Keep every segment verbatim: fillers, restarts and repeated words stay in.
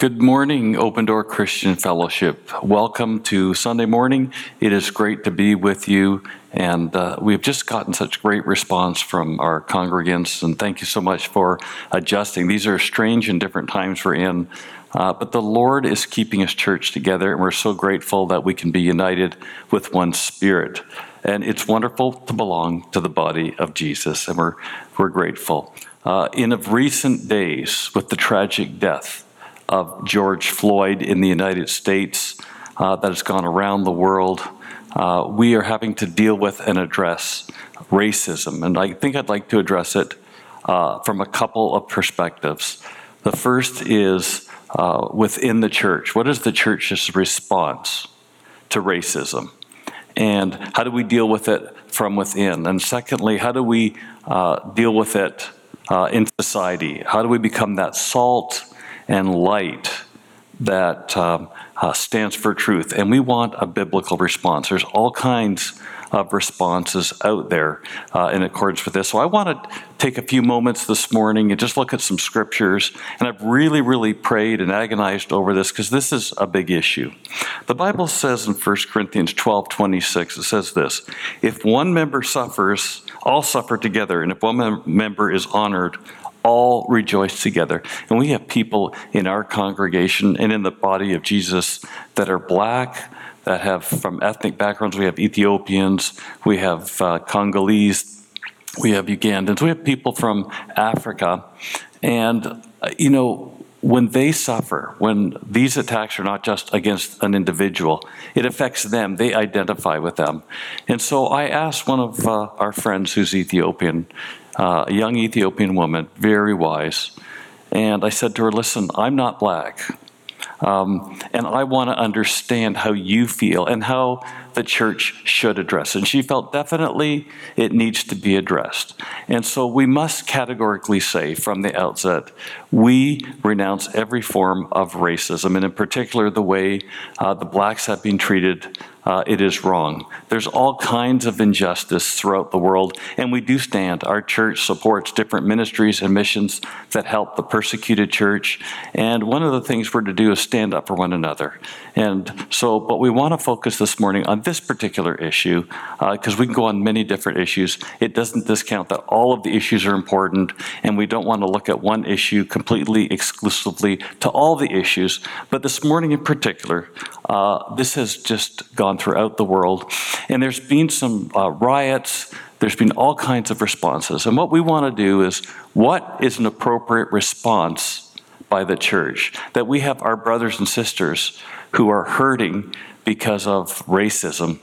Good morning, Open Door Christian Fellowship. Welcome to Sunday morning. It is great to be with you, and uh, we've just gotten such great response from our congregants, and thank you so much for adjusting. These are strange and different times we're in, uh, but the Lord is keeping His church together, and we're so grateful that we can be united with one Spirit. And it's wonderful to belong to the body of Jesus, and we're, we're grateful. Uh, in of recent days, with the tragic death of George Floyd in the United States uh, that has gone around the world, uh, we are having to deal with and address racism. And I think I'd like to address it uh, from a couple of perspectives. The first is uh, within the church. What is the church's response to racism? And how do we deal with it from within? And secondly, how do we uh, deal with it uh, in society? How do we become that salt and light that um, uh, stands for truth? And we want a biblical response. There's all kinds of responses out there uh, in accordance with this. So I want to take a few moments this morning and just look at some scriptures. And I've really, really prayed and agonized over this because this is a big issue. The Bible says in First Corinthians twelve twenty-six, it says this: if one member suffers, all suffer together. And if one mem- member is honored, all rejoice together. And we have people in our congregation and in the body of Jesus that are black, that have from ethnic backgrounds. We have Ethiopians, we have uh, Congolese, we have Ugandans, we have people from Africa. And, uh, you know, when they suffer, when these attacks are not just against an individual, it affects them. They identify with them. And so I asked one of uh, our friends who's Ethiopian, Uh, a young Ethiopian woman, very wise. And I said to her, listen, I'm not black. Um, and I want to understand how you feel and how the church should address it. And she felt definitely it needs to be addressed. And so we must categorically say from the outset, we renounce every form of racism, and in particular the way uh, the blacks have been treated. Uh, it is wrong. There's all kinds of injustice throughout the world, and we do stand. Our church supports different ministries and missions that help the persecuted church, and one of the things we're to do is stand up for one another. And so, but we want to focus this morning on this particular issue, because uh, we can go on many different issues. It doesn't discount that all of the issues are important, and we don't want to look at one issue completely exclusively to all the issues. But this morning in particular, uh, this has just gone throughout the world, and there's been some uh, riots. There's been all kinds of responses, and what we want to do is, what is an appropriate response by the church? That we have our brothers and sisters who are hurting because of racism,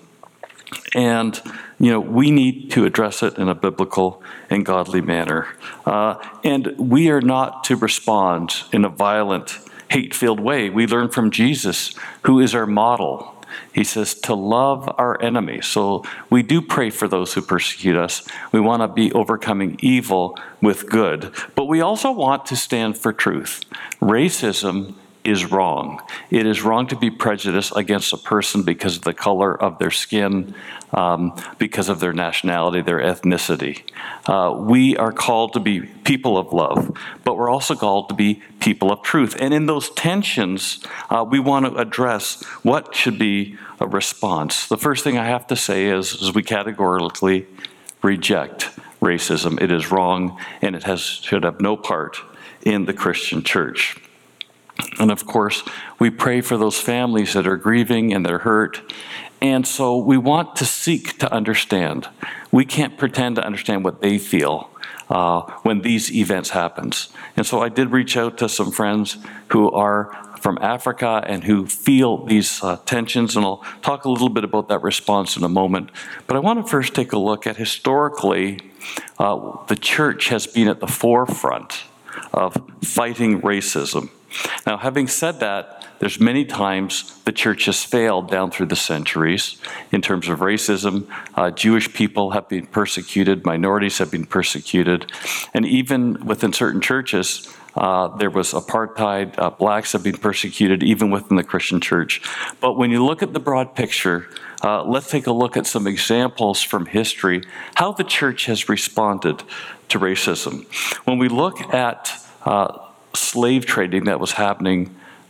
and you know we need to address it in a biblical and godly manner. Uh, and we are not to respond in a violent, hate-filled way. We learn from Jesus, who is our model. He says to love our enemies. So we do pray for those who persecute us. We want to be overcoming evil with good. But we also want to stand for truth. Racism is wrong. It is wrong to be prejudiced against a person because of the color of their skin, um, because of their nationality, their ethnicity. Uh, we are called to be people of love, but we're also called to be people of truth. And in those tensions, uh, we want to address what should be a response. The first thing I have to say is, is we categorically reject racism. It is wrong, and it has should have no part in the Christian church. And of course, we pray for those families that are grieving and they're hurt. And so we want to seek to understand. We can't pretend to understand what they feel uh, when these events happen. And so I did reach out to some friends who are from Africa and who feel these uh, tensions, and I'll talk a little bit about that response in a moment. But I want to first take a look at historically, uh, the church has been at the forefront of fighting racism. Now, having said that, there's many times the church has failed down through the centuries in terms of racism. Uh, Jewish people have been persecuted, minorities have been persecuted, and even within certain churches, uh, there was apartheid. Uh, blacks have been persecuted, even within the Christian church. But when you look at the broad picture, uh, let's take a look at some examples from history, how the church has responded to racism. When we look at uh, slave trading that was happening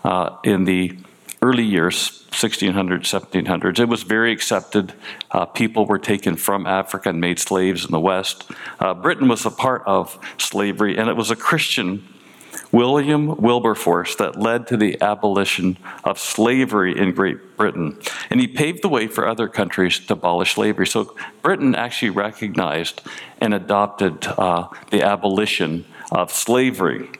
uh, in the early years, sixteen hundreds, seventeen hundreds. It was very accepted. Uh, people were taken from Africa and made slaves in the West. Uh, Britain was a part of slavery, and it was a Christian, William Wilberforce, that led to the abolition of slavery in Great Britain. And he paved the way for other countries to abolish slavery. So Britain actually recognized and adopted uh, the abolition of slavery.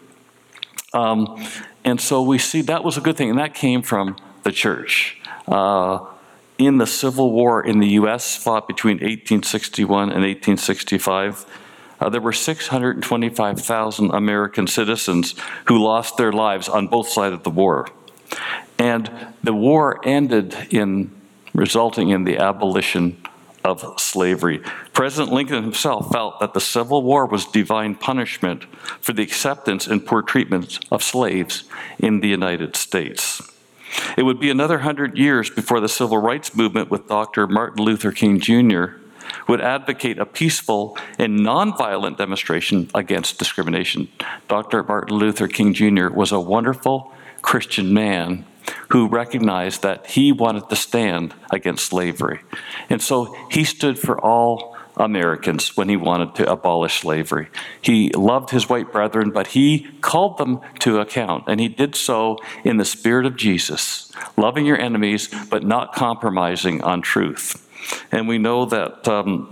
Um, and so we see that was a good thing, and that came from the church. Uh, in the Civil War in the U S, fought between eighteen sixty-one and eighteen sixty-five, uh, there were six hundred twenty-five thousand American citizens who lost their lives on both sides of the war. And the war ended in resulting in the abolition of slavery. President Lincoln himself felt that the Civil War was divine punishment for the acceptance and poor treatment of slaves in the United States. It would be another hundred years before the Civil Rights Movement with Doctor Martin Luther King Junior would advocate a peaceful and nonviolent demonstration against discrimination. Doctor Martin Luther King Junior was a wonderful Christian man who recognized that he wanted to stand against slavery. And so he stood for all Americans when he wanted to abolish slavery. He loved his white brethren, but he called them to account, and he did so in the spirit of Jesus, loving your enemies, but not compromising on truth. And we know that um,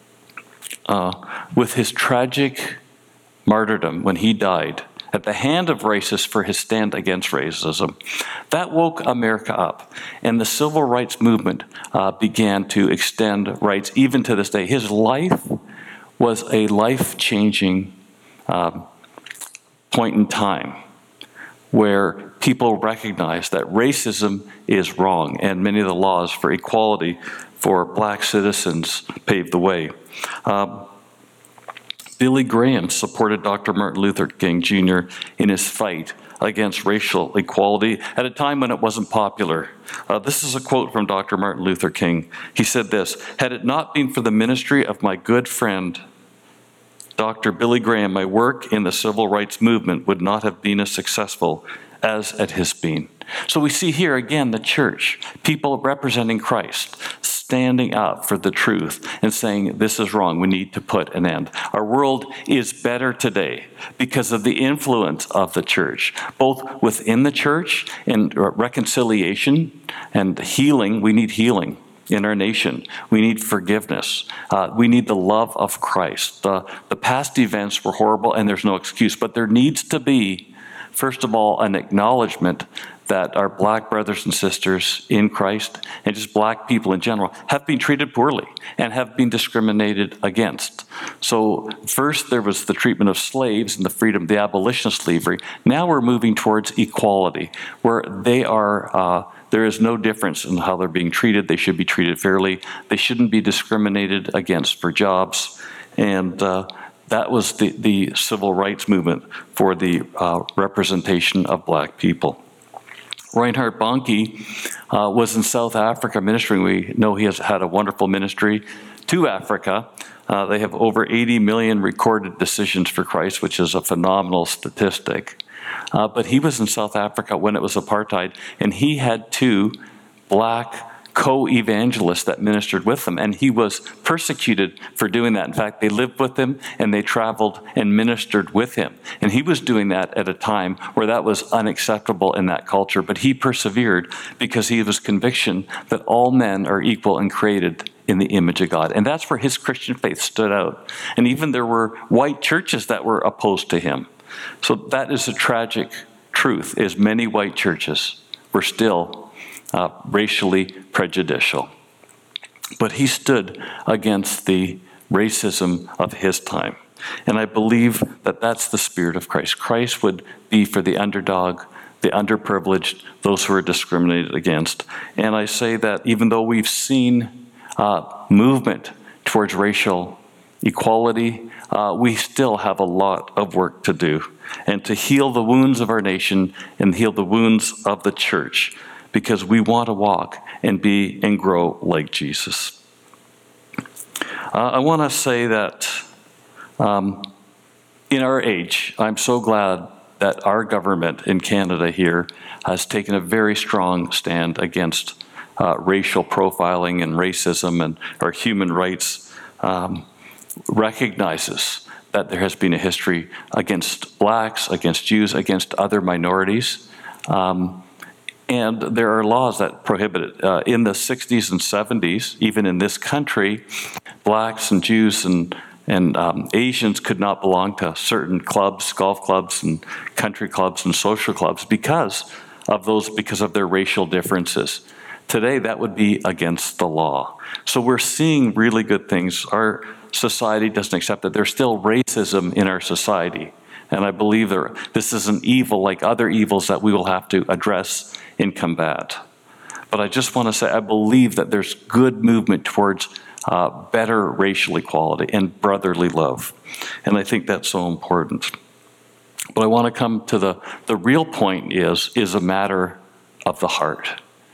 uh, with his tragic martyrdom when he died at the hand of racists for his stand against racism, that woke America up. And the civil rights movement uh, began to extend rights even to this day. His life was a life-changing uh, point in time where people recognized that racism is wrong, and many of the laws for equality for black citizens paved the way. Um, Billy Graham supported Doctor Martin Luther King Junior in his fight against racial equality at a time when it wasn't popular. Uh, this is a quote from Doctor Martin Luther King. He said this: "Had it not been for the ministry of my good friend, Doctor Billy Graham, my work in the civil rights movement would not have been as successful as it has been." So we see here again the church, people representing Christ, standing up for the truth and saying, this is wrong, we need to put an end. Our world is better today because of the influence of the church, both within the church and reconciliation and healing. We need healing in our nation. We need forgiveness. Uh, we need the love of Christ. Uh, the past events were horrible and there's no excuse, but there needs to be, first of all, an acknowledgement that our black brothers and sisters in Christ, and just black people in general, have been treated poorly and have been discriminated against. So first there was the treatment of slaves and the freedom, the abolition of slavery. Now we're moving towards equality, where they are, uh, there is no difference in how they're being treated. They should be treated fairly. They shouldn't be discriminated against for jobs. And uh, that was the, the civil rights movement for the uh, representation of black people. Reinhard Bonnke uh, was in South Africa ministering. We know he has had a wonderful ministry to Africa. Uh, they have over eighty million recorded decisions for Christ, which is a phenomenal statistic. Uh, but he was in South Africa when it was apartheid, and he had two black co-evangelists that ministered with him, and he was persecuted for doing that. In fact, they lived with him and they traveled and ministered with him. And he was doing that at a time where that was unacceptable in that culture, but he persevered because he was conviction that all men are equal and created in the image of God. And that's where his Christian faith stood out. And even there were white churches that were opposed to him. So that is a tragic truth, is many white churches were still Uh, racially prejudicial. But he stood against the racism of his time. And I believe that that's the spirit of Christ. Christ would be for the underdog, the underprivileged, those who are discriminated against. And I say that even though we've seen uh, movement towards racial equality, uh, we still have a lot of work to do, and to heal the wounds of our nation and heal the wounds of the church, because we want to walk and be and grow like Jesus. Uh, I want to say that um, in our age, I'm so glad that our government in Canada here has taken a very strong stand against uh, racial profiling and racism, and our human rights um, recognizes that there has been a history against blacks, against Jews, against other minorities. Um, and there are laws that prohibit it. Uh, in the sixties and seventies, even in this country, blacks and Jews and And um, Asians could not belong to certain clubs, golf clubs and country clubs and social clubs because of those, because of their racial differences. Today, that would be against the law. So we're seeing really good things. Our society doesn't accept that. There's still racism in our society. And I believe there, this is an evil like other evils that we will have to address and combat. But I just want to say, I believe that there's good movement towards Uh, better racial equality and brotherly love. And I think that's so important. But I want to come to the, the real point is, is a matter of the heart.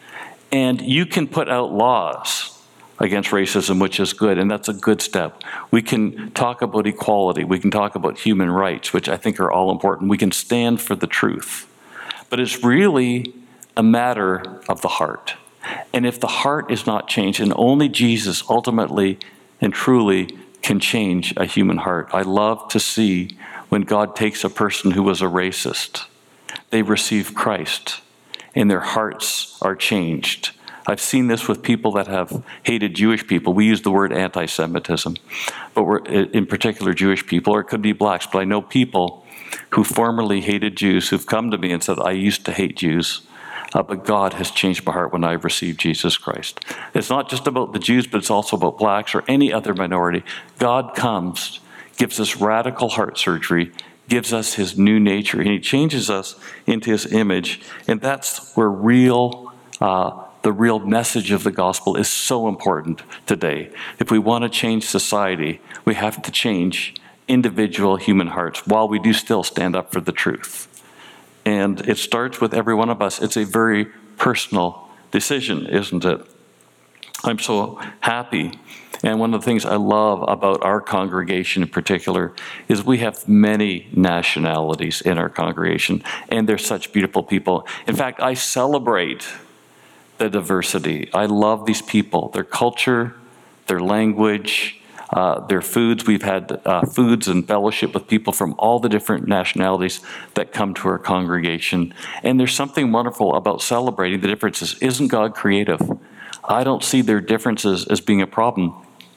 And you can put out laws against racism, which is good, and that's a good step. We can talk about equality. We can talk about human rights, which I think are all important. We can stand for the truth. But it's really a matter of the heart. And if the heart is not changed, and only Jesus ultimately and truly can change a human heart. I love to see when God takes a person who was a racist, they receive Christ, and their hearts are changed. I've seen this with people that have hated Jewish people. We use the word anti-Semitism, but we're in particular Jewish people, or it could be blacks. But I know people who formerly hated Jews who've come to me and said, I used to hate Jews. Uh, but God has changed my heart when I received Jesus Christ. It's not just about the Jews, but it's also about blacks or any other minority. God comes, gives us radical heart surgery, gives us his new nature, and he changes us into his image. And that's where real, uh, the real message of the gospel is so important today. If we want to change society, we have to change individual human hearts while we do still stand up for the truth. And it starts with every one of us. It's a very personal decision, isn't it? I'm so happy. And one of the things I love about our congregation in particular is we have many nationalities in our congregation, and they're such beautiful people. In fact, I celebrate the diversity. I love these people, their culture, their language, Uh, their foods. We've had uh, foods and fellowship with people from all the different nationalities that come to our congregation. And there's something wonderful about celebrating the differences. Isn't God creative? I don't see their differences as being a problem.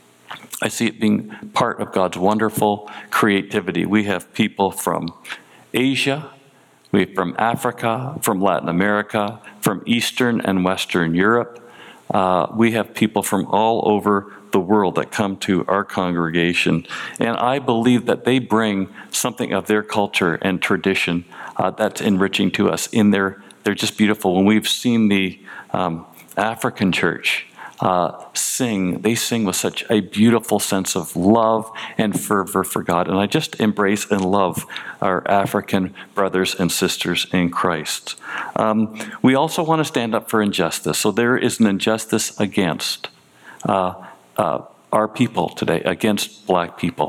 I see it being part of God's wonderful creativity. We have people from Asia, we have from Africa, from Latin America, from Eastern and Western Europe. Uh, we have people from all over the world that come to our congregation. And I believe that they bring something of their culture and tradition uh, that's enriching to us. In their, they're just beautiful. When we've seen the um, African church uh, sing, they sing with such a beautiful sense of love and fervor for God. And I just embrace and love our African brothers and sisters in Christ. Um, we also want to stand up for injustice. So there is an injustice against uh, Uh, our people today, against black people.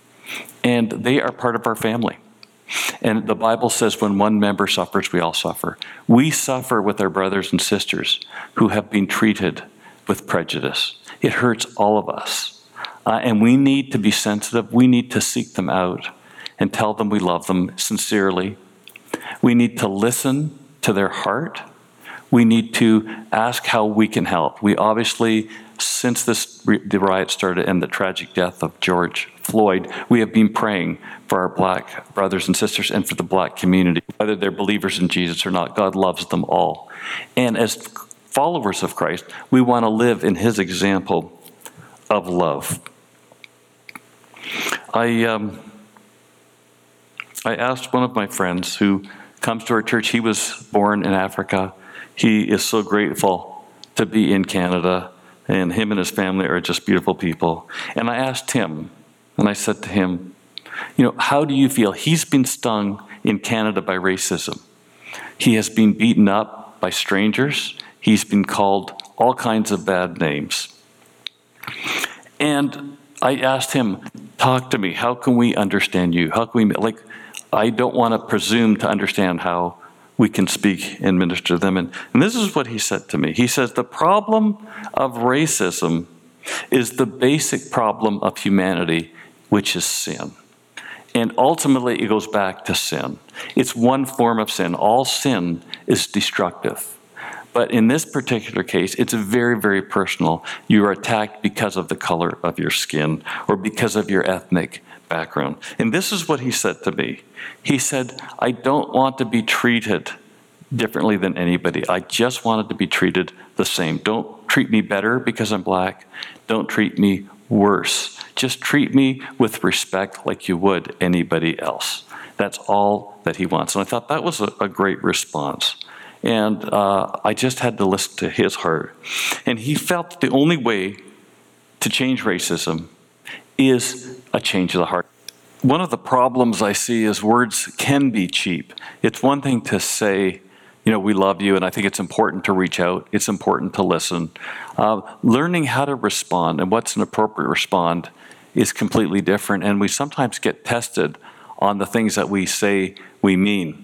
And they are part of our family. And the Bible says when one member suffers, we all suffer. We suffer with our brothers and sisters who have been treated with prejudice. It hurts all of us. Uh, and we need to be sensitive. We need to seek them out and tell them we love them sincerely. We need to listen to their heart. We need to ask how we can help. We obviously, since this the riot started and the tragic death of George Floyd, we have been praying for our black brothers and sisters and for the black community. Whether they're believers in Jesus or not, God loves them all. And as followers of Christ, we want to live in his example of love. I um, I asked one of my friends who comes to our church. He was born in Africa. He is so grateful to be in Canada, and him and his family are just beautiful people. And I asked him, and I said to him, you know, how do you feel? He's been stung in Canada by racism. He has been beaten up by strangers. He's been called all kinds of bad names. And I asked him, talk to me. How can we understand you? How can we, like, I don't want to presume to understand how we can speak and minister to them. And, and this is what he said to me. He says, the problem of racism is the basic problem of humanity, which is sin. And ultimately, it goes back to sin. It's one form of sin. All sin is destructive. But in this particular case, it's very, very personal. You are attacked because of the color of your skin or because of your ethnic background. And this is what he said to me. He said, I don't want to be treated differently than anybody. I just wanted to be treated the same. Don't treat me better because I'm black. Don't treat me worse. Just treat me with respect like you would anybody else. That's all that he wants. And I thought that was a, a great response. And uh, I just had to listen to his heart. And he felt that the only way to change racism is a change of the heart. One of the problems I see is words can be cheap. It's one thing to say, you know, we love you, and I think it's important to reach out. It's important to listen. Uh, learning how to respond and what's an appropriate respond is completely different, and we sometimes get tested on the things that we say we mean.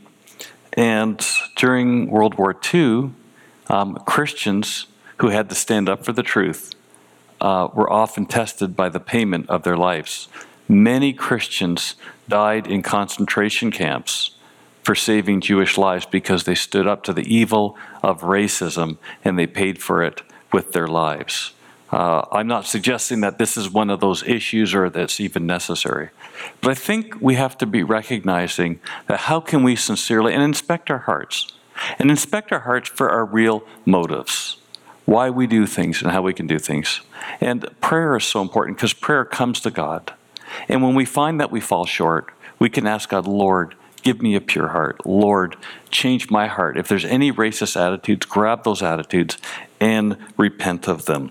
And during World War Two, um, Christians who had to stand up for the truth uh, were often tested by the payment of their lives. Many Christians died in concentration camps for saving Jewish lives because they stood up to the evil of racism and they paid for it with their lives. Uh, I'm not suggesting that this is one of those issues or that's even necessary. But I think we have to be recognizing that how can we sincerely, and inspect our hearts, and inspect our hearts for our real motives, why we do things and how we can do things. And prayer is so important because prayer comes to God. And when we find that we fall short, we can ask God, Lord, give me a pure heart. Lord, change my heart. If there's any racist attitudes, grab those attitudes and repent of them.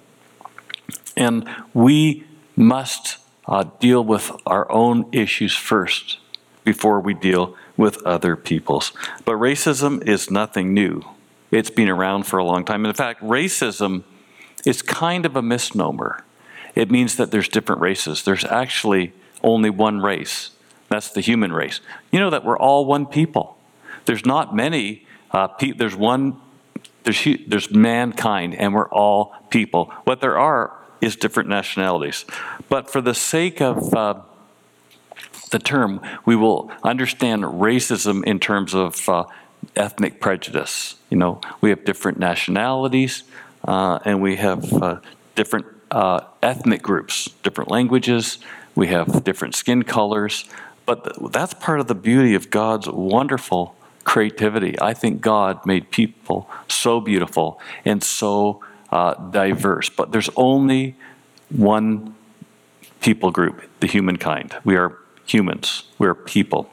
And we must uh, deal with our own issues first before we deal with other people's. But racism is nothing new. It's been around for a long time. In fact, racism is kind of a misnomer. It means that there's different races. There's actually only one race. That's the human race. You know that we're all one people. There's not many. Uh, pe- there's one. There's there's mankind, and we're all people. What there are is different nationalities. But for the sake of uh, the term, we will understand racism in terms of uh, ethnic prejudice. You know, we have different nationalities, uh, and we have uh, different uh, ethnic groups, different languages. We have different skin colors. But that's part of the beauty of God's wonderful creativity. I think God made people so beautiful and so uh, diverse. But there's only one people group, the humankind. We are humans. We are people.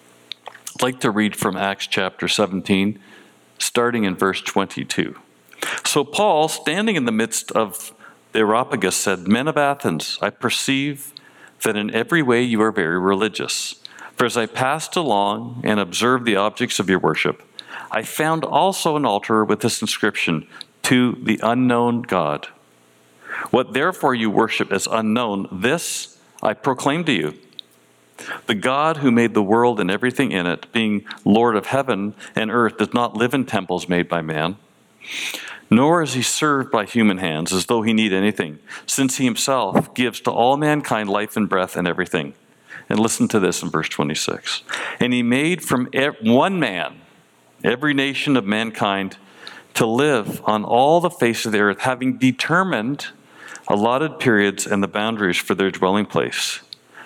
I'd like to read from Acts chapter seventeen, starting in verse twenty-two. So Paul, standing in the midst of the Areopagus, said, Men of Athens, I perceive that in every way you are very religious. For as I passed along and observed the objects of your worship, I found also an altar with this inscription, To the unknown God. What therefore you worship as unknown, this I proclaim to you. The God who made the world and everything in it, being Lord of heaven and earth, does not live in temples made by man, nor is he served by human hands as though he need anything, since he himself gives to all mankind life and breath and everything. And listen to this in verse twenty-six. And he made from one man every nation of mankind to live on all the face of the earth, having determined allotted periods and the boundaries for their dwelling place,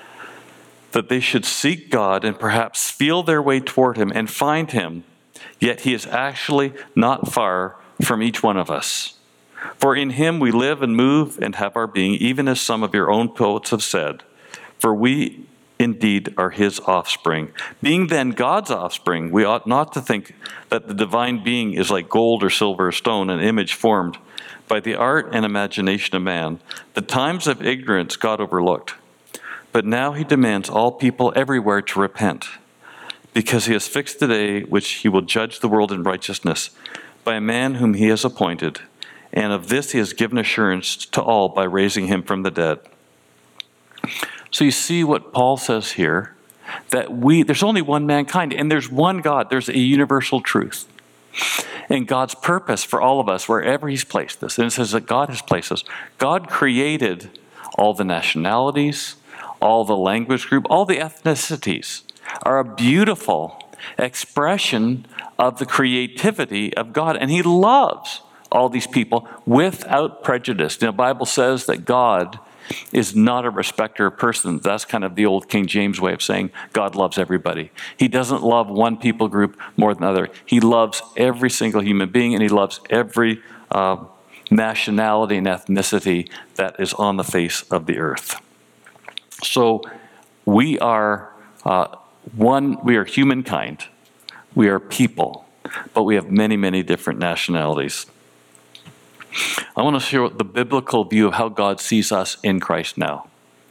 that they should seek God and perhaps feel their way toward him and find him, yet he is actually not far from each one of us. For in him we live and move and have our being, even as some of your own poets have said, for we indeed are his offspring. Being then God's offspring, we ought not to think that the divine being is like gold or silver or stone, an image formed by the art and imagination of man. The times of ignorance God overlooked, but now he demands all people everywhere to repent, because he has fixed the day which he will judge the world in righteousness by a man whom he has appointed, and of this he has given assurance to all by raising him from the dead. So you see what Paul says here, that we, there's only one mankind, and there's one God. There's a universal truth. And God's purpose for all of us, wherever he's placed us, and it says that God has placed us. God created all the nationalities, all the language group, all the ethnicities are a beautiful expression of the creativity of God. And he loves all these people without prejudice. You know, the Bible says that God is not a respecter of persons. That's kind of the old King James way of saying God loves everybody. He doesn't love one people group more than another. He loves every single human being, and he loves every uh, nationality and ethnicity that is on the face of the earth. So we are uh, one, we are humankind. We are people, but we have many, many different nationalities. I want to share the biblical view of how God sees us in Christ now.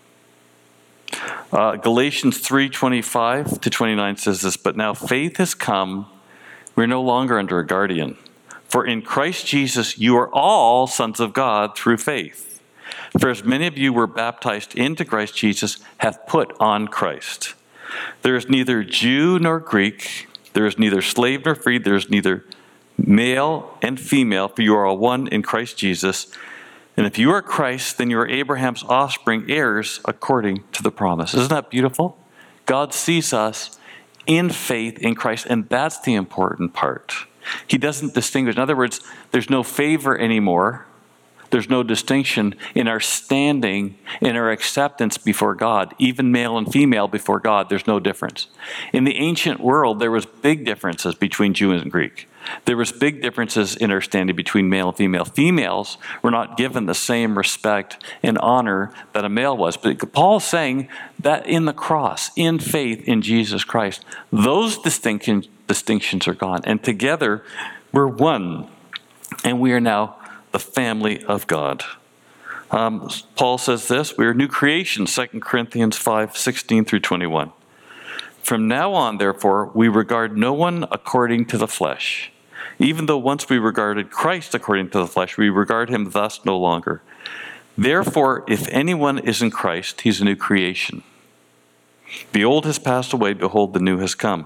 Uh, Galatians three twenty-five to twenty-nine says this, "But now faith has come, we're no longer under a guardian. For in Christ Jesus you are all sons of God through faith. For as many of you were baptized into Christ Jesus have put on Christ. There is neither Jew nor Greek, there is neither slave nor free, there is neither male and female, for you are all one in Christ Jesus. And if you are Christ, then you are Abraham's offspring, heirs according to the promise." Isn't that beautiful? God sees us in faith in Christ, and that's the important part. He doesn't distinguish. In other words, there's no favor anymore. There's no distinction in our standing, in our acceptance before God. Even male and female before God, there's no difference. In the ancient world, there was big differences between Jew and Greek. There was big differences in our standing between male and female. Females were not given the same respect and honor that a male was. But Paul's saying that in the cross, in faith in Jesus Christ, those distinction, distinctions are gone. And together, we're one. And we are now the family of God. Um, Paul says this, we are new creation, Second Corinthians five sixteen through twenty-one. "From now on, therefore, we regard no one according to the flesh. Even though once we regarded Christ according to the flesh, we regard him thus no longer. Therefore, if anyone is in Christ, he's a new creation. The old has passed away, behold, the new has come.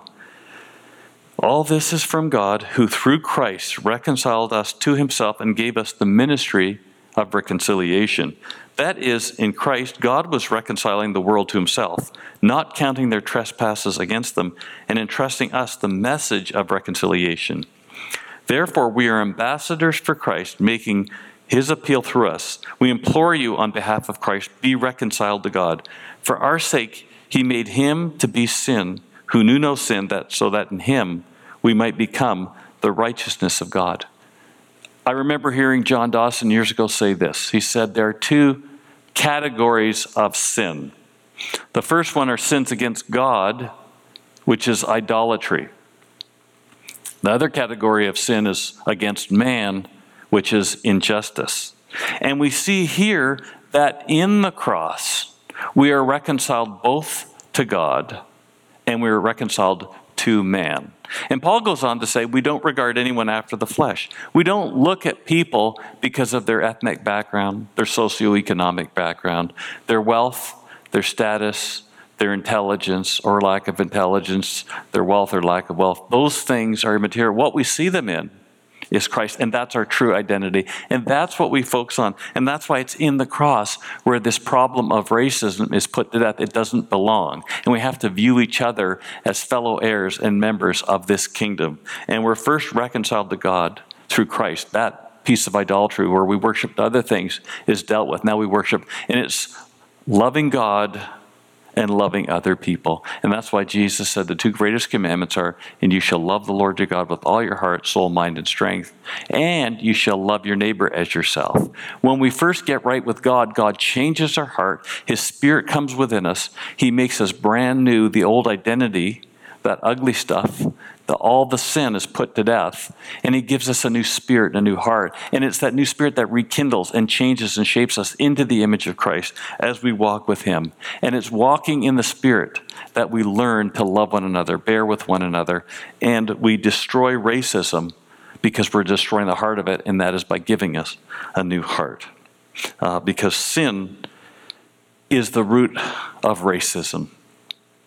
All this is from God, who through Christ reconciled us to himself and gave us the ministry of reconciliation. That is, in Christ, God was reconciling the world to himself, not counting their trespasses against them, and entrusting us the message of reconciliation. Therefore, we are ambassadors for Christ, making his appeal through us. We implore you on behalf of Christ, be reconciled to God. For our sake, he made him to be sin, who knew no sin, that so that in him we might become the righteousness of God." I remember hearing John Dawson years ago say this. He said there are two categories of sin. The first one are sins against God, which is idolatry. The other category of sin is against man, which is injustice. And we see here that in the cross, we are reconciled both to God and we are reconciled to man. And Paul goes on to say we don't regard anyone after the flesh. We don't look at people because of their ethnic background, their socioeconomic background, their wealth, their status, their intelligence or lack of intelligence, their wealth or lack of wealth. Those things are immaterial. What we see them in is Christ, and that's our true identity. And that's what we focus on. And that's why it's in the cross where this problem of racism is put to death. It doesn't belong. And we have to view each other as fellow heirs and members of this kingdom. And we're first reconciled to God through Christ. That piece of idolatry where we worshiped other things is dealt with. Now we worship. And it's loving God and loving other people. And that's why Jesus said the two greatest commandments are, and you shall love the Lord your God with all your heart, soul, mind, and strength, and you shall love your neighbor as yourself. When we first get right with God, God changes our heart. His Spirit comes within us. He makes us brand new. The old identity, that ugly stuff, the, all the sin is put to death, and he gives us a new spirit, a new heart. And it's that new spirit that rekindles and changes and shapes us into the image of Christ as we walk with him. And it's walking in the Spirit that we learn to love one another, bear with one another, and we destroy racism because we're destroying the heart of it, and that is by giving us a new heart. Uh, because sin is the root of racism.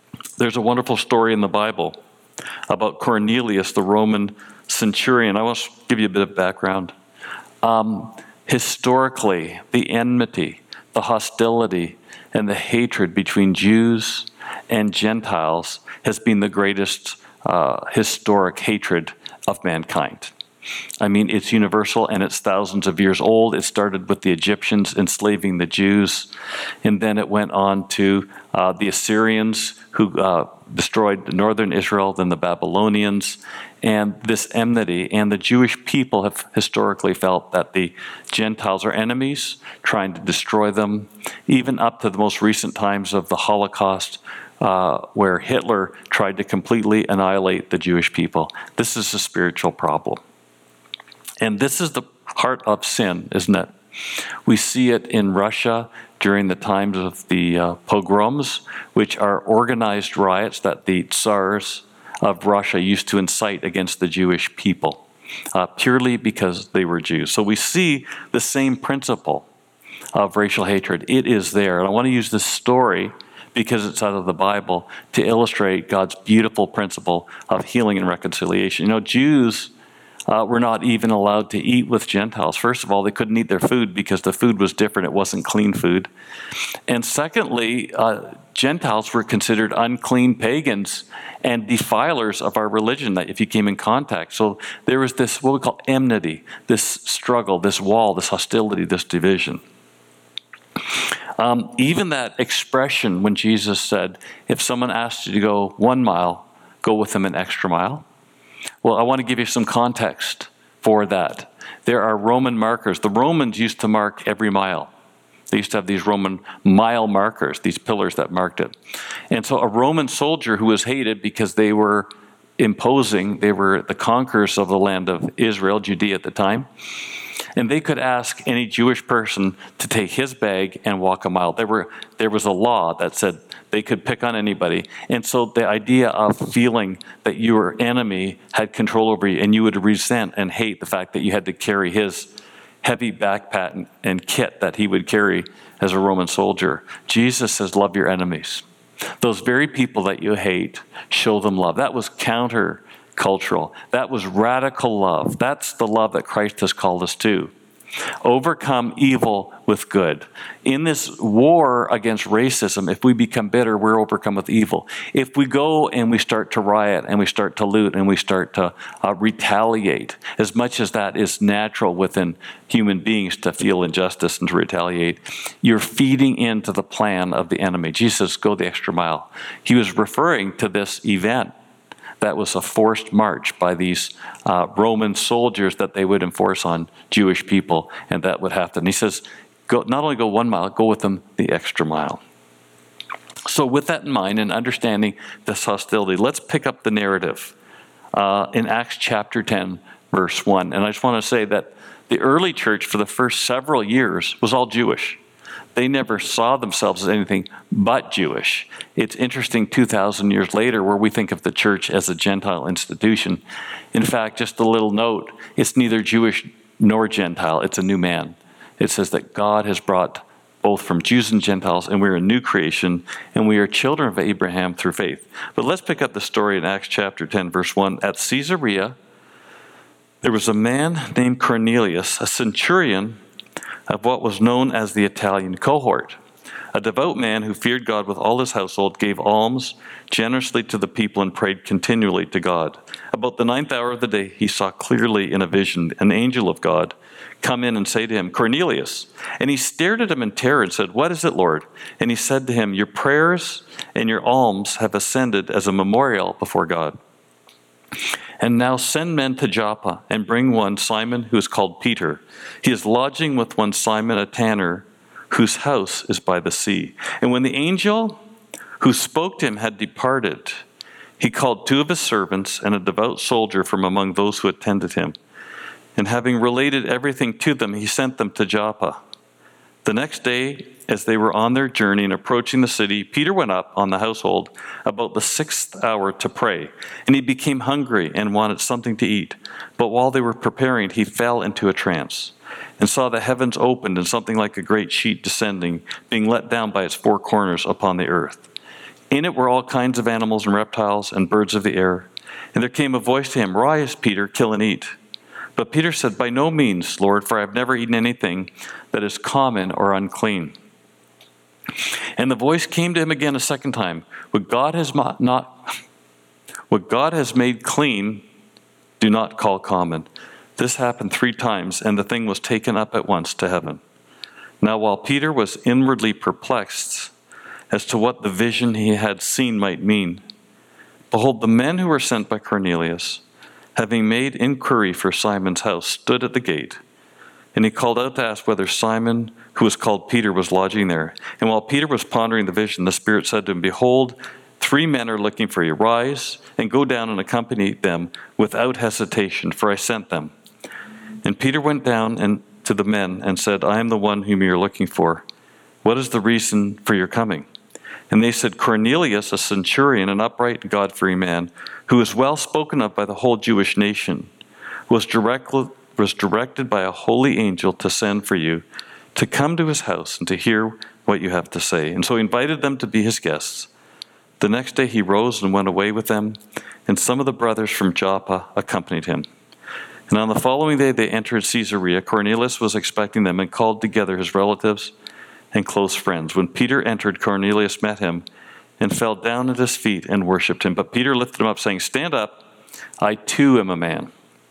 There's a wonderful story in the Bible about Cornelius, the Roman centurion. I want to give you a bit of background. Um, historically, the enmity, the hostility, and the hatred between Jews and Gentiles has been the greatest uh, historic hatred of mankind. I mean, it's universal and it's thousands of years old. It started with the Egyptians enslaving the Jews, and then it went on to uh, the Assyrians who uh, destroyed northern Israel, then the Babylonians, and this enmity. And the Jewish people have historically felt that the Gentiles are enemies, trying to destroy them, even up to the most recent times of the Holocaust, uh, where Hitler tried to completely annihilate the Jewish people. This is a spiritual problem. And this is the heart of sin, isn't it? We see it in Russia during the times of the uh, pogroms, which are organized riots that the Tsars of Russia used to incite against the Jewish people, uh, purely because they were Jews. So we see the same principle of racial hatred. It is there. And I want to use this story, because it's out of the Bible, to illustrate God's beautiful principle of healing and reconciliation. You know, Jews Uh, were not even allowed to eat with Gentiles. First of all, they couldn't eat their food because the food was different. It wasn't clean food. And secondly, uh, Gentiles were considered unclean pagans and defilers of our religion that if you came in contact. So there was this, what we call enmity, this struggle, this wall, this hostility, this division. Um, even that expression when Jesus said, if someone asked you to go one mile, go with them an extra mile. Well, I want to give you some context for that. There are Roman markers. The Romans used to mark every mile. They used to have these Roman mile markers, these pillars that marked it. And so a Roman soldier who was hated because they were imposing, they were the conquerors of the land of Israel, Judea at the time, and they could ask any Jewish person to take his bag and walk a mile. There were there was a law that said they could pick on anybody. And so the idea of feeling that your enemy had control over you and you would resent and hate the fact that you had to carry his heavy backpack and, and kit that he would carry as a Roman soldier. Jesus says, love your enemies. Those very people that you hate, show them love. That was counter-cultural. That was radical love. That's the love that Christ has called us to. Overcome evil with good. In this war against racism, if we become bitter, we're overcome with evil. If we go and we start to riot and we start to loot and we start to uh, retaliate, as much as that is natural within human beings to feel injustice and to retaliate, you're feeding into the plan of the enemy. Jesus, go the extra mile. He was referring to this event that was a forced march by these uh, Roman soldiers that they would enforce on Jewish people, and that would happen. He says, go, not only go one mile, go with them the extra mile. So with that in mind and understanding this hostility, let's pick up the narrative uh, in Acts chapter ten, verse one. And I just want to say that the early church for the first several years was all Jewish. They never saw themselves as anything but Jewish. It's interesting two thousand years later where we think of the church as a Gentile institution. In fact, just a little note, it's neither Jewish nor Gentile. It's a new man. It says that God has brought both from Jews and Gentiles, and we're a new creation, and we are children of Abraham through faith. But let's pick up the story in Acts chapter ten, verse one. At Caesarea, there was a man named Cornelius, a centurion of what was known as the Italian cohort. A devout man who feared God with all his household, gave alms generously to the people, and prayed continually to God. About the ninth hour of the day, he saw clearly in a vision an angel of God come in and say to him, Cornelius. And he stared at him in terror and said, what is it, Lord? And he said to him, your prayers and your alms have ascended as a memorial before God. And now send men to Joppa and bring one, Simon, who is called Peter. He is lodging with one Simon, a tanner, whose house is by the sea. And when the angel who spoke to him had departed, he called two of his servants and a devout soldier from among those who attended him. And having related everything to them, he sent them to Joppa. The next day, as they were on their journey and approaching the city, Peter went up on the household about the sixth hour to pray. And he became hungry and wanted something to eat. But while they were preparing, he fell into a trance and saw the heavens opened and something like a great sheet descending, being let down by its four corners upon the earth. In it were all kinds of animals and reptiles and birds of the air. And there came a voice to him, "Rise, Peter, kill and eat." But Peter said, "By no means, Lord, for I have never eaten anything that is common or unclean." And the voice came to him again a second time, "What God has not, what God has made clean, do not call common." This happened three times, and the thing was taken up at once to heaven. Now while Peter was inwardly perplexed as to what the vision he had seen might mean, behold, the men who were sent by Cornelius, having made inquiry for Simon's house, stood at the gate. And he called out to ask whether Simon, who was called Peter, was lodging there. And while Peter was pondering the vision, the Spirit said to him, "Behold, three men are looking for you. Rise and go down and accompany them without hesitation, for I sent them." And Peter went down and to the men and said, "I am the one whom you are looking for. What is the reason for your coming?" And they said, "Cornelius, a centurion, an upright and God-fearing man, who is well spoken of by the whole Jewish nation, was, direct, was directed by a holy angel to send for you, to come to his house and to hear what you have to say." And so he invited them to be his guests. The next day he rose and went away with them, and some of the brothers from Joppa accompanied him. And on the following day they entered Caesarea. Cornelius was expecting them and called together his relatives and close friends. When Peter entered, Cornelius met him and fell down at his feet and worshipped him. But Peter lifted him up, saying, "Stand up, I too am a man."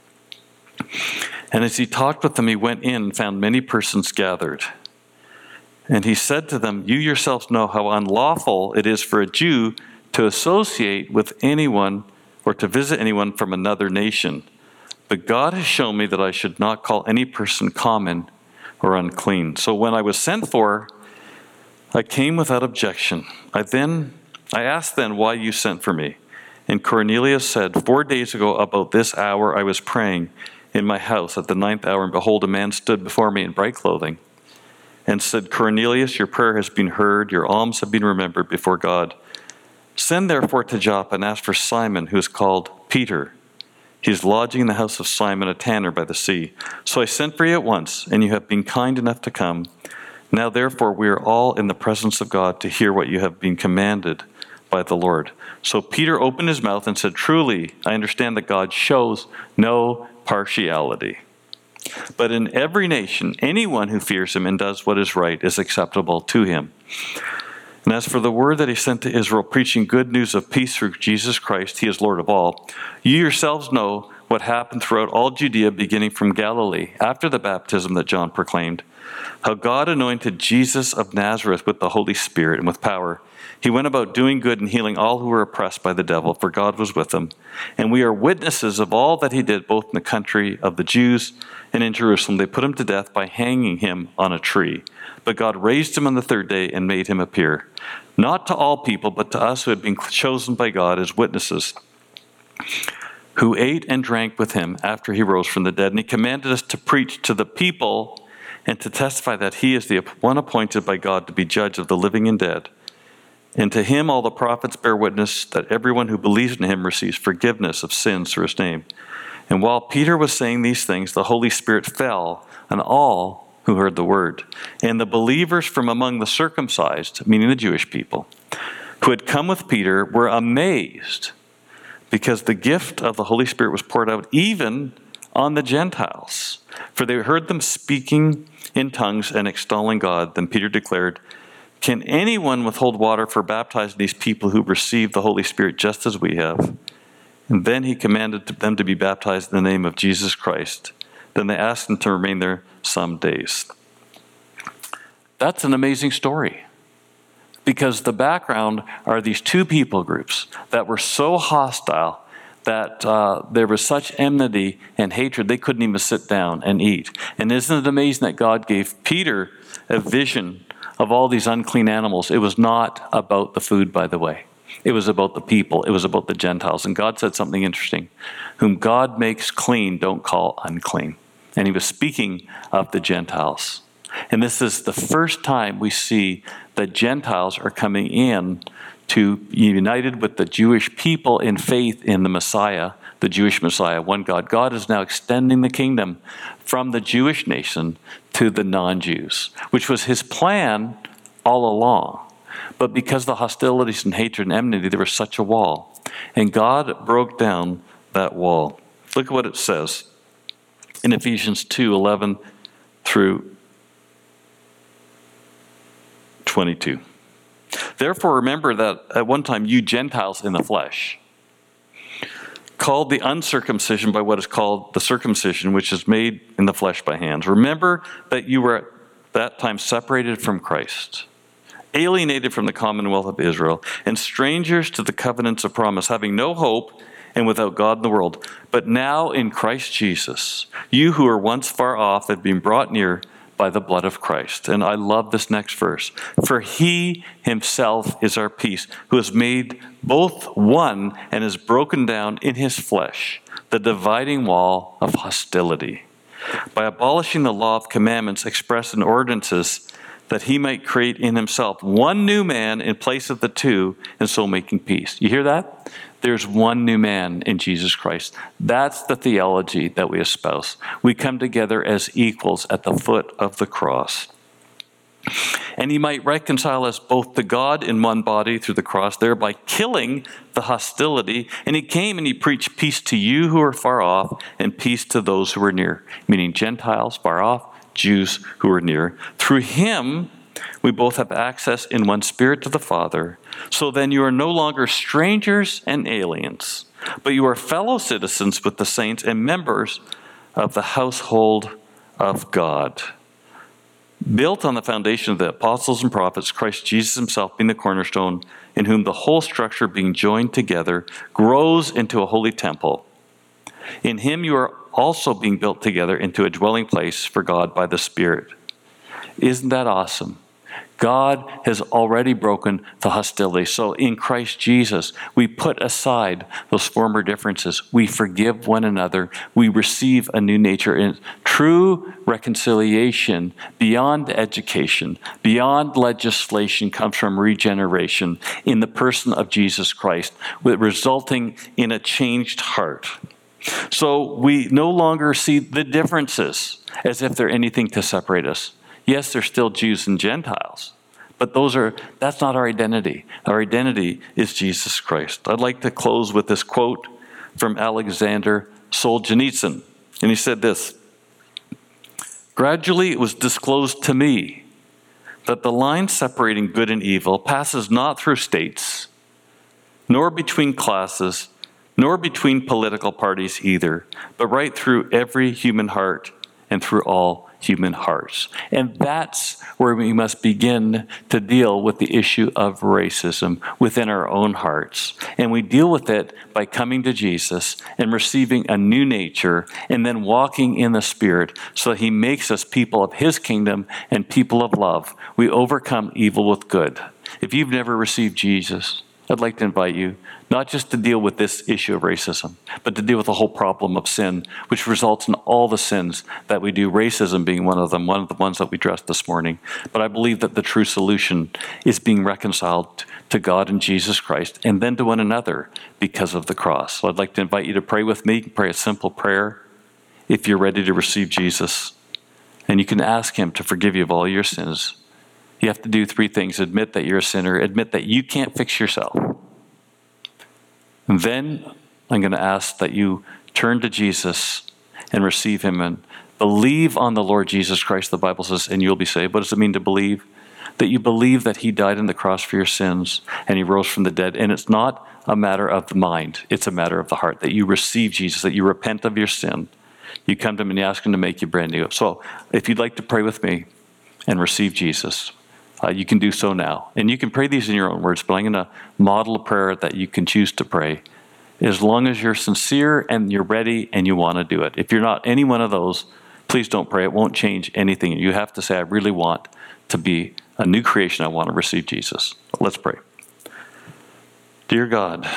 And as he talked with them, he went in and found many persons gathered. And he said to them, "You yourselves know how unlawful it is for a Jew to associate with anyone or to visit anyone from another nation. But God has shown me that I should not call any person common or unclean. So when I was sent for, I came without objection. I then I asked then why you sent for me. And Cornelius said, Four days ago about this hour I was praying in my house at the ninth hour, and behold, a man stood before me in bright clothing and said, Cornelius, your prayer has been heard, your alms have been remembered before God. Send therefore to Joppa and ask for Simon, who is called Peter. He is lodging in the house of Simon, a tanner by the sea. So I sent for you at once, and you have been kind enough to come. Now therefore we are all in the presence of God to hear what you have been commanded by the Lord." So Peter opened his mouth and said, "Truly, I understand that God shows no partiality. But in every nation, anyone who fears him and does what is right is acceptable to him. And as for the word that he sent to Israel, preaching good news of peace through Jesus Christ, he is Lord of all, you yourselves know what happened throughout all Judea, beginning from Galilee, after the baptism that John proclaimed, how God anointed Jesus of Nazareth with the Holy Spirit and with power. He went about doing good and healing all who were oppressed by the devil, for God was with him. And we are witnesses of all that he did, both in the country of the Jews and in Jerusalem. They put him to death by hanging him on a tree. But God raised him on the third day and made him appear, not to all people, but to us who had been chosen by God as witnesses, who ate and drank with him after he rose from the dead. And he commanded us to preach to the people and to testify that he is the one appointed by God to be judge of the living and dead. And to him all the prophets bear witness that everyone who believes in him receives forgiveness of sins through his name. And while Peter was saying these things, the Holy Spirit fell on all who heard the word. And the believers from among the circumcised, meaning the Jewish people, who had come with Peter, were amazed because the gift of the Holy Spirit was poured out even on the Gentiles. For they heard them speaking in tongues and extolling God. Then Peter declared, "Can anyone withhold water for baptizing these people who receive the Holy Spirit just as we have?" And then he commanded them to be baptized in the name of Jesus Christ. Then they asked him to remain there some days. That's an amazing story, because the background are these two people groups that were so hostile that uh, there was such enmity and hatred they couldn't even sit down and eat. And isn't it amazing that God gave Peter a vision of all these unclean animals? It was not about the food, by the way. It was about the people. It was about the Gentiles. And God said something interesting. Whom God makes clean, don't call unclean. And he was speaking of the Gentiles. And this is the first time we see that Gentiles are coming in to be united with the Jewish people in faith in the Messiah, the Jewish Messiah, one God. God is now extending the kingdom from the Jewish nation to the non-Jews, which was his plan all along. but because of the hostilities and hatred and enmity, there was such a wall. And God broke down that wall. Look at what it says in Ephesians two eleven through twenty-two. Therefore, remember that at one time you Gentiles in the flesh, called the uncircumcision by what is called the circumcision, which is made in the flesh by hands. Remember that you were at that time separated from Christ, alienated from the commonwealth of Israel, and strangers to the covenants of promise, having no hope and without God in the world. But now in Christ Jesus, you who were once far off have been brought near by the blood of Christ. And I love this next verse. For he himself is our peace, who has made both one and has broken down in his flesh the dividing wall of hostility, by abolishing the law of commandments expressed in ordinances, that he might create in himself one new man in place of the two, and so making peace. You hear that? There's one new man in Jesus Christ. That's the theology that we espouse. We come together as equals at the foot of the cross. And he might reconcile us both to God in one body through the cross, thereby killing the hostility. And he came and he preached peace to you who are far off and peace to those who are near, meaning Gentiles far off, Jews who are near. Through him, we both have access in one spirit to the Father. So then you are no longer strangers and aliens, but you are fellow citizens with the saints and members of the household of God, built on the foundation of the apostles and prophets, Christ Jesus himself being the cornerstone, in whom the whole structure being joined together grows into a holy temple. In him you are also being built together into a dwelling place for God by the Spirit. Isn't that awesome? God has already broken the hostility. So in Christ Jesus, we put aside those former differences. We forgive one another. We receive a new nature. And true reconciliation beyond education, beyond legislation, comes from regeneration in the person of Jesus Christ, resulting in a changed heart. So we no longer see the differences as if they're anything to separate us. Yes, they're still Jews and Gentiles, but those are that's not our identity. Our identity is Jesus Christ. I'd like to close with this quote from Alexander Solzhenitsyn. And he said this: "Gradually it was disclosed to me that the line separating good and evil passes not through states, nor between classes, nor between political parties either, but right through every human heart and through all human hearts." And that's where we must begin to deal with the issue of racism within our own hearts. And we deal with it by coming to Jesus and receiving a new nature and then walking in the Spirit so that he makes us people of his kingdom and people of love. We overcome evil with good. If you've never received Jesus, I'd like to invite you not just to deal with this issue of racism, but to deal with the whole problem of sin, which results in all the sins that we do, racism being one of them, one of the ones that we addressed this morning. But I believe that the true solution is being reconciled to God and Jesus Christ, and then to one another because of the cross. So I'd like to invite you to pray with me, pray a simple prayer if you're ready to receive Jesus. And you can ask him to forgive you of all your sins. You have to do three things: admit that you're a sinner, admit that you can't fix yourself. And then I'm going to ask that you turn to Jesus and receive him and believe on the Lord Jesus Christ, the Bible says, and you'll be saved. What does it mean to believe? That you believe that he died on the cross for your sins and he rose from the dead. And it's not a matter of the mind, it's a matter of the heart, that you receive Jesus, that you repent of your sin. You come to him and you ask him to make you brand new. So if you'd like to pray with me and receive Jesus, Uh, you can do so now. And you can pray these in your own words, but I'm going to model a prayer that you can choose to pray as long as you're sincere and you're ready and you want to do it. If you're not any one of those, please don't pray. It won't change anything. You have to say, I really want to be a new creation. I want to receive Jesus. Let's pray. Dear God,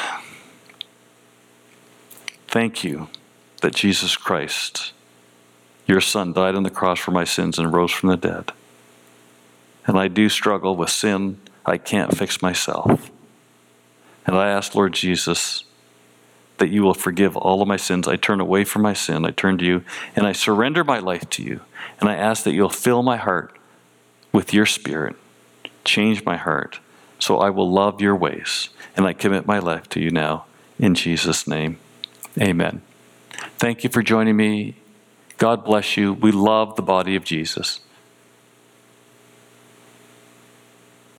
thank you that Jesus Christ, your Son, died on the cross for my sins and rose from the dead. And I do struggle with sin. I can't fix myself. And I ask, Lord Jesus, that you will forgive all of my sins. I turn away from my sin. I turn to you, and I surrender my life to you. And I ask that you'll fill my heart with your Spirit. Change my heart so I will love your ways. And I commit my life to you now. In Jesus' name, amen. Thank you for joining me. God bless you. We love the body of Jesus.